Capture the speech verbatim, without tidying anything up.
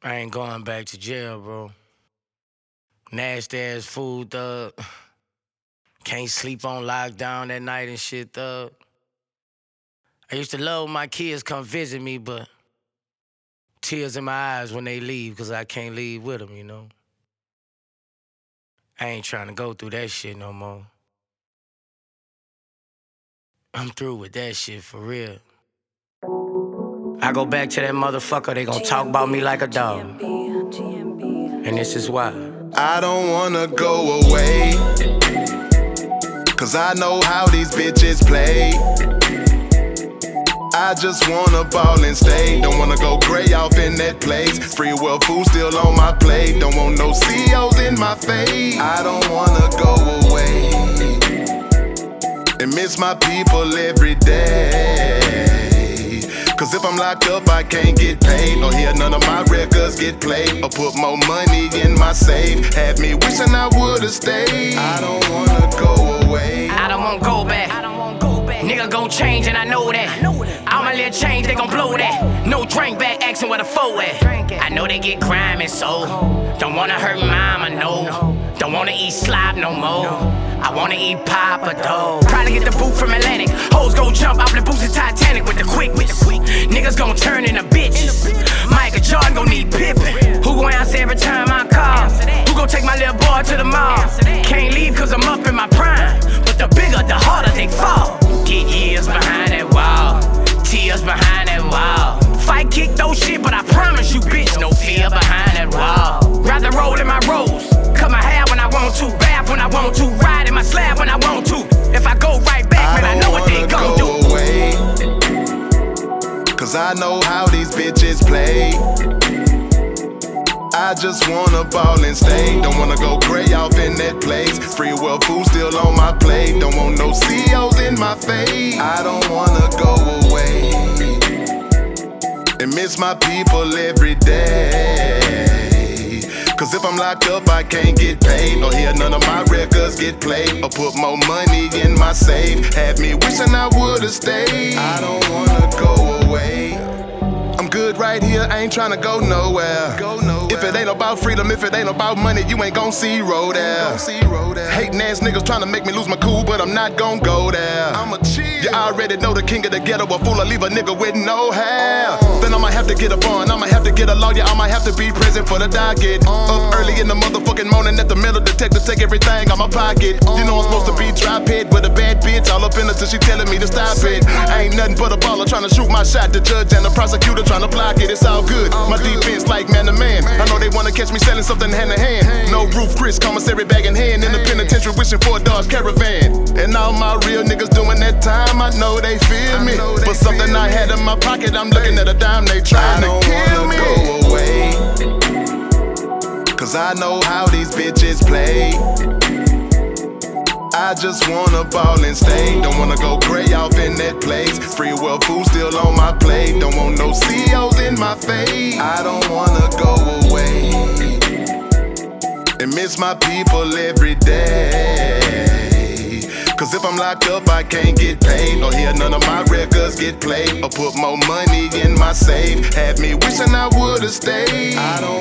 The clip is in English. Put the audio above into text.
I ain't going back to jail, bro. Nasty ass food, thug. Can't sleep on lockdown at night and shit, thug. I used to love when my kids come visit me, but tears in my eyes when they leave, cause I can't leave with them, you know? I ain't trying to go through that shit no more. I'm through with that shit, for real. I go back to that motherfucker, they gon' talk about me like a dog. And this is why. I don't wanna go away, cause I know how these bitches play. I just wanna ball and stay. Don't wanna go gray off in that place. Free will food still on my plate. Don't want no C Os in my face. I don't wanna go away and miss my people every day. Cause if I'm locked up, I can't get paid, or hear none of my records get played, or put more money in my safe. Had me wishing I would've stayed. I don't wanna go away. I don't wanna go back. I don't wanna go back. Nigga gon' change and I know that. I know that. All my little change, they gon' blow that. No drink back, asking where the foe at. I know they get grimy, so don't wanna hurt mama, no. Don't wanna eat slop no more. I wanna eat Papa dough. Probably get the boot from Atlantic. Hoes gon' jump off the boots of Titanic with the quickness. Niggas gon' turn into bitches. Michael Jordan gon' need Pippen. Who gon' answer every time I call? Who gon' take my little boy to the mall? Can't leave cause I'm up in my prime, but the bigger, the harder they fall. Get years behind that wall, tears behind that wall. Fight, kick, those shit, but I promise you, bitch, no fear behind that wall. Rather roll in my rolls, cut my hair when I want to, bath when I want to, ride in my slab when I want to. If I go right back, man, I, I know what they gon' do. Away, cause I know how these bitches play. I just wanna ball and stay. Don't wanna go gray off in that place. Free will food still on my plate. Don't want no C Os in my face. I don't wanna go away and miss my people every day. Cause if I'm locked up, I can't get paid, or hear none of my records get played, or put more money in my safe. Had me wishing I would've stayed. I don't wanna go away. I'm good right here, I ain't tryna go nowhere. Go nowhere. If it ain't about freedom, if it ain't about money, you ain't gon' see road there. Hating ass niggas tryna make me lose my cool, but I'm not gon' go there. I'ma chill. You already know the king of the ghetto, a fool, I leave a nigga with no hair. Uh, then I might have to get a bond, I might have to get a lawyer, I might have to be present for the docket. Uh, Up early in the motherfucking morning, at the metal detector take everything out my pocket. Uh, you know I'm supposed to be drop head with a bad bitch, all up in her till she telling me to stop it. I ain't nothing but a baller tryna shoot my shot, the judge and the prosecutor tryna block it. It's all good, my defense like man to man. I know they wanna catch me selling something hand to hand. No roof, Chris, commissary bag in hand. In the penitentiary wishing for a Dodge Caravan. And all my real niggas doing that time, I know they feel me. For something I had in my pocket, I'm looking at a dime, they trying to kill me. I don't wanna go away, cause I know how these bitches play. I just wanna ball and stay. Don't wanna go gray off in that place. Free will food still on my plate. Don't want no C Os in my face. I don't wanna go away and miss my people every day. Cause if I'm locked up, I can't get paid, or hear none of my records get played, or put more money in my safe. Had me wishing I would've stayed. I don't